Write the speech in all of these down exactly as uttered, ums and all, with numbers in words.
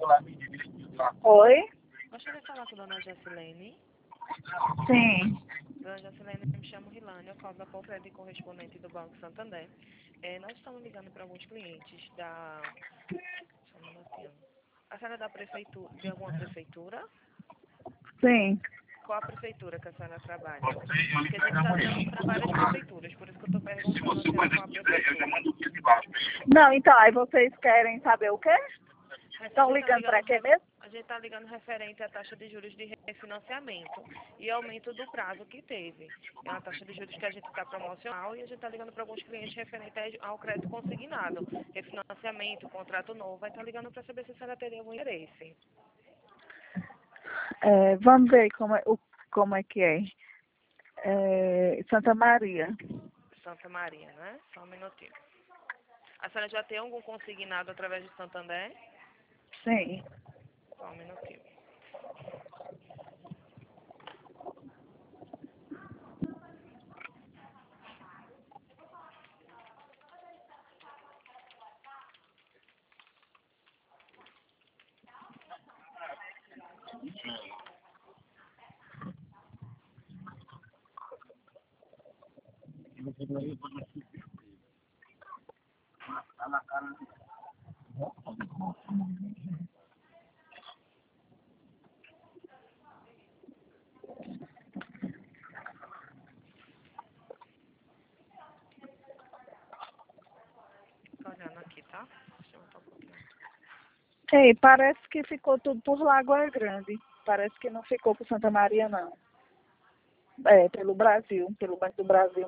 Oi? Gostaria de falar com a dona Jacilene. Sim. Dona Jacilene, me chamo Rilane, eu falo da Confrede correspondente do Banco Santander. É, nós estamos ligando para alguns clientes da... Só um minutinho. A senhora é da prefeitura, de alguma prefeitura? Sim. Qual a prefeitura que a senhora trabalha? Porque a gente está ligando para várias prefeituras, por isso que eu estou perguntando a senhora qual a prefeitura. Não, então, aí vocês querem saber o quê? A Estão gente tá ligando para quê re- mesmo? A gente está ligando referente à taxa de juros de refinanciamento e aumento do prazo que teve. É uma taxa de juros que a gente está promocional e a gente está ligando para alguns clientes referente ao crédito consignado. Refinanciamento, contrato novo, vai estar ligando para saber se a senhora teria algum interesse. É, vamos ver como é, o, como é que é. É, Santa Maria. Santa Maria, né? Só um minutinho. A senhora já tem algum consignado através de Santander? Sim. Só um minutinho. Tô olhando aqui, tá? Deixa eu botar um pouquinho. Ei, parece que ficou tudo por Lagoa Grande. Parece que não ficou por Santa Maria, não. É, pelo Brasil, pelo Banco do Brasil.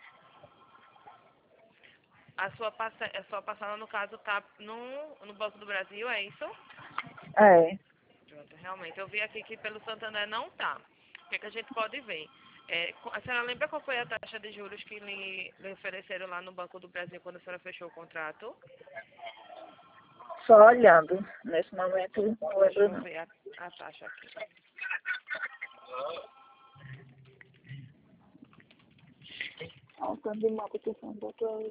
A sua, passa, a sua passada, no caso, tá no, no Banco do Brasil, é isso? É. Pronto, realmente. Eu vi aqui que pelo Santander não tá. O que, é que a gente pode ver? É, a senhora lembra qual foi a taxa de juros que lhe, lhe ofereceram lá no Banco do Brasil quando a senhora fechou o contrato? Só olhando. Nesse momento, não Deixa lembro, eu não. ver a, a taxa aqui. Ó, o câmbio de uma petição do outro.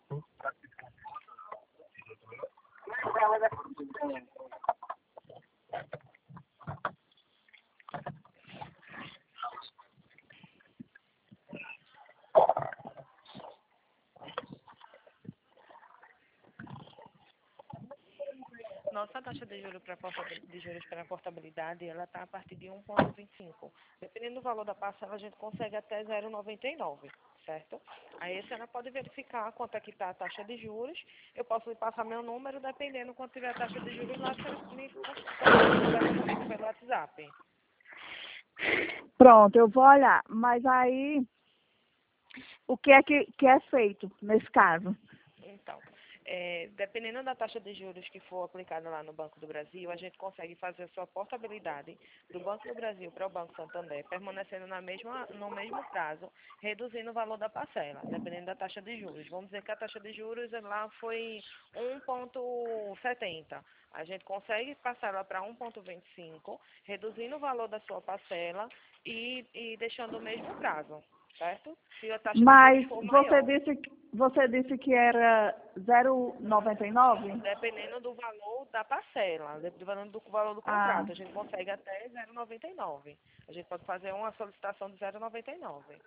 Nossa taxa de juros para de juros para portabilidade, ela está a partir de um vírgula vinte e cinco. Dependendo do valor da parcela, a gente consegue até zero vírgula noventa e nove, certo? Aí a senhora pode verificar quanto é que está a taxa de juros. Eu posso lhe passar meu número, dependendo quanto tiver a taxa de juros lá, a senhora me conversa comigo pelo WhatsApp. Pronto, eu vou olhar. Mas aí, o que é que, que é feito nesse caso? Então, é, dependendo da taxa de juros que for aplicada lá no Banco do Brasil, a gente consegue fazer a sua portabilidade do Banco do Brasil para o Banco Santander, permanecendo na mesma, no mesmo prazo, reduzindo o valor da parcela, dependendo da taxa de juros. Vamos dizer que a taxa de juros lá foi um vírgula setenta. A gente consegue passar ela para um vírgula vinte e cinco, reduzindo o valor da sua parcela e, e deixando o mesmo prazo. Certo? Se a taxa de juros Mas for você maior. disse, que- você disse que era zero vírgula noventa e nove? Dependendo do valor da parcela, dependendo do valor do Ah, contrato, a gente consegue até zero vírgula noventa e nove. A gente pode fazer uma solicitação de zero vírgula noventa e nove.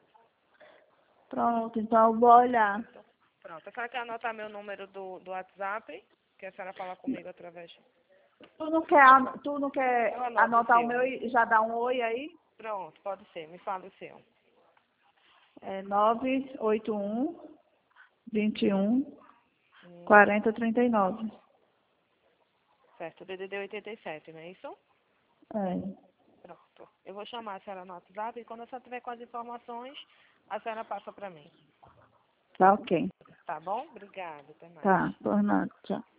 pronto, então eu vou olhar. Certo? Pronto. A senhora quer anotar meu número do, do WhatsApp? Que a senhora fala comigo através. Tu não quer, an- tu não quer Eu anoto o anotar o seu. meu e já dar um oi aí? Pronto, pode ser. Me fala o seu. É nove oito um, vinte e um, Hum, quarenta, trinta e nove. certo, D D D oitenta e sete, não é isso? É, Pronto. Eu vou chamar a senhora no WhatsApp e quando a senhora tiver com as informações, a senhora passa para mim. tá ok. Tá bom? Obrigada. Até mais. Tá, por nada, tchau.